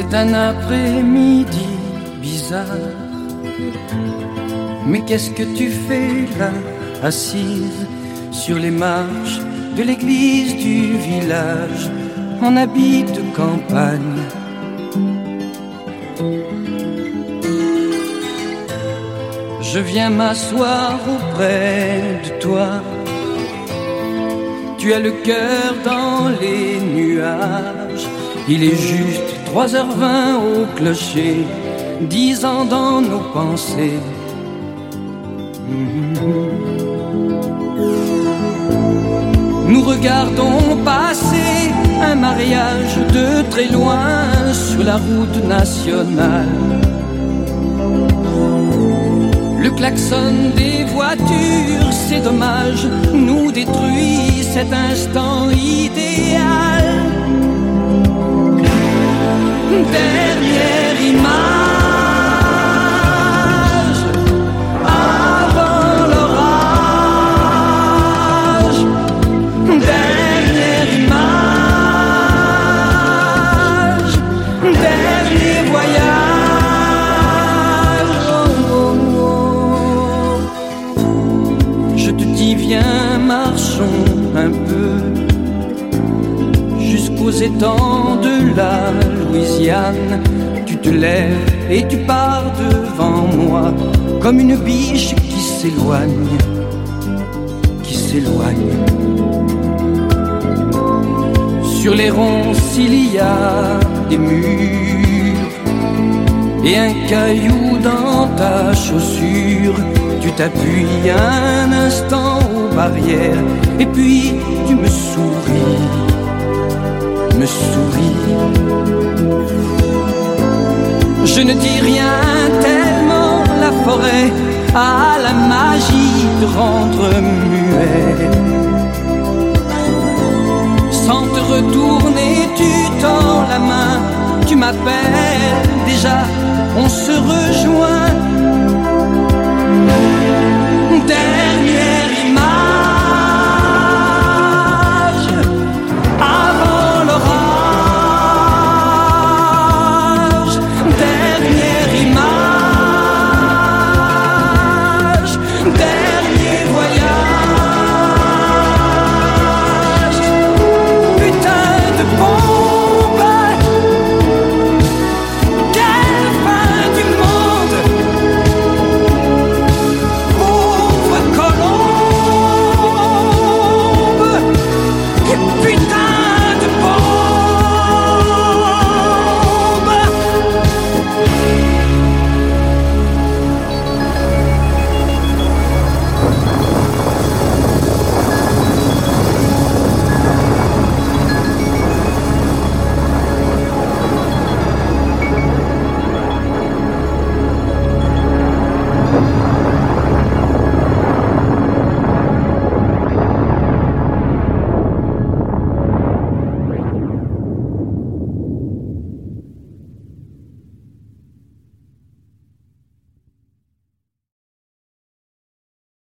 C'est un après-midi bizarre. Mais qu'est-ce que tu fais là, assise sur les marches de l'église du village, en habit de campagne? Je viens m'asseoir auprès de toi. Tu as le cœur dans les nuages. Il est juste 3h20 au clocher, 10 ans dans nos pensées. Nous regardons passer un mariage de très loin sur la route nationale. Le klaxon des voitures, c'est dommage, nous détruit cet instant idéal. Dernière image avant l'orage. Dernière image, dernier voyage. Je te dis viens, marchons un peu jusqu'aux étangs de la Louisiane. Tu te lèves et tu pars devant moi comme une biche qui s'éloigne, qui s'éloigne. Sur les ronces il y a des murs et un caillou dans ta chaussure. Tu t'appuies un instant aux barrières et puis tu me souris, me souris. Je ne dis rien tellement la forêt a la magie de rendre muet. Sans te retourner, tu tends la main, tu m'appelles déjà, on se rejoint.